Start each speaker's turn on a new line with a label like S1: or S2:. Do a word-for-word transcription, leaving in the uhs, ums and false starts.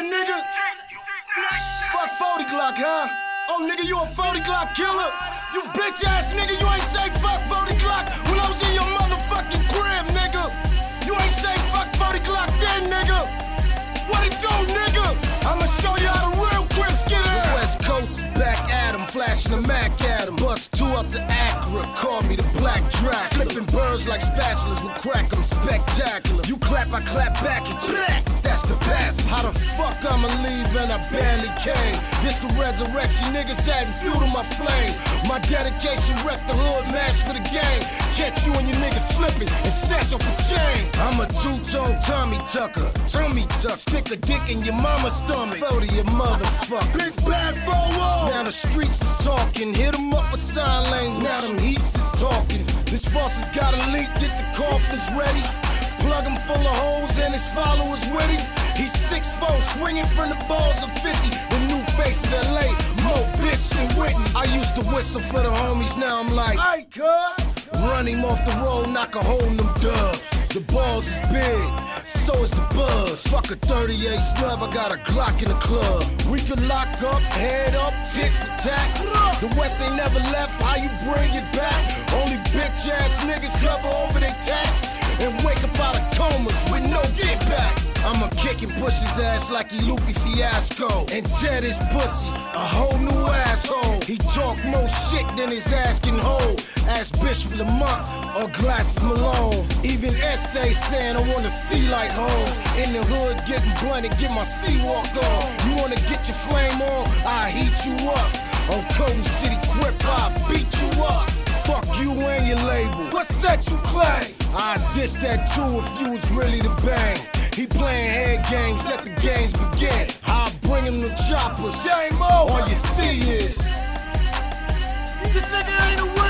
S1: then, nigga. Fuck forty Glock, huh? Oh, nigga, you a forty Glock killer. You bitch ass nigga, you ain't say fuck forty Glock when I was in your motherfucking crib, nigga. You ain't say fuck forty Glock then, nigga. What it do, nigga? I'ma show you how the real Crips get it. The West Coast is back at him, flashing the Mac at him. Bust two up the Acura, call me the Black Dracula. Flipping birds like spatulas with crack, I'm spectacular. You clap, I clap back at you. That's the best. How the fuck I'ma leave and I barely came? This the resurrection, niggas hadn't fuel to my flame. My dedication wrecked the hood, mash for the game. Catch you and your niggas slipping and snatch off a chain. I'm a two-tone Tommy Tucker, Tommy Tuck. Stick a dick in your mama's stomach. Throw to your motherfucker. Big bad four. Now the streets is talking. Hit 'em up with sign language. Now them heats is talking. This Faucet's got a leak, get the coffins ready. Plug him full of holes and his followers with him. He's six foot four, swinging from the balls of fifty. The new face of L A, more bitch than Whitney. I used to whistle for the homies, now I'm like, hey, cuz. Run him off the road, knock a hole in them dubs. The balls is big, so is the buzz. Fuck a thirty-eight snub, I got a Glock in the club. We could lock up, head up, tick for tack. The West ain't never left, how you bring it back? Only bitch ass niggas cover over their tats and wake up out of comas with no get back. I'ma kick and push his ass like he Lupe Fiasco and tear his pussy, a whole new asshole. He talk more shit than his ass can hold. Ask Bishop Lamont or Glasses Malone. Even S A saying I wanna see like Holmes. In the hood getting blunt and get my C-walk on. You wanna get your flame on, I heat you up. On Cody City Crip, I beat you up. Fuck you and your label. What set you claim? I diss that too if you was really the bang. He playing head games, let the games begin. I bring him the choppers. Game over. All you see is this nigga ain't a